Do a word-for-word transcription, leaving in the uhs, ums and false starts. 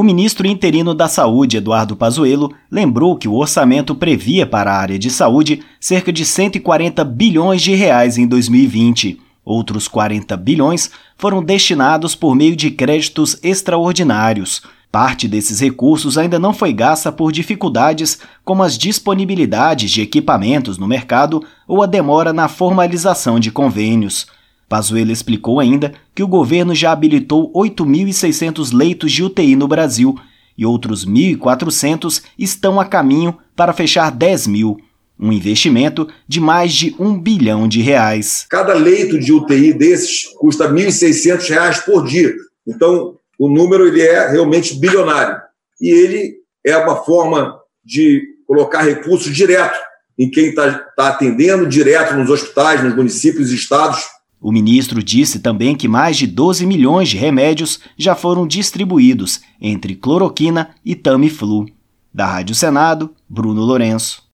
O ministro interino da Saúde, Eduardo Pazuello, lembrou que o orçamento previa para a área de saúde cerca de cento e quarenta bilhões de reais em dois mil e vinte. Outros quarenta bilhões foram destinados por meio de créditos extraordinários. Parte desses recursos ainda não foi gasta por dificuldades como as disponibilidades de equipamentos no mercado ou a demora na formalização de convênios. Pazuello explicou ainda que o governo já habilitou oito mil e seiscentos leitos de U T I no Brasil e outros mil e quatrocentos estão a caminho para fechar dez mil. Um investimento de mais de um bilhão de reais. Cada leito de U T I desses custa mil e seiscentos reais por dia. Então, o número ele é realmente bilionário. E ele é uma forma de colocar recursos direto em quem está tá atendendo, direto nos hospitais, nos municípios e estados. O ministro disse também que mais de doze milhões de remédios já foram distribuídos entre cloroquina e Tamiflu. Da Rádio Senado, Bruno Lourenço.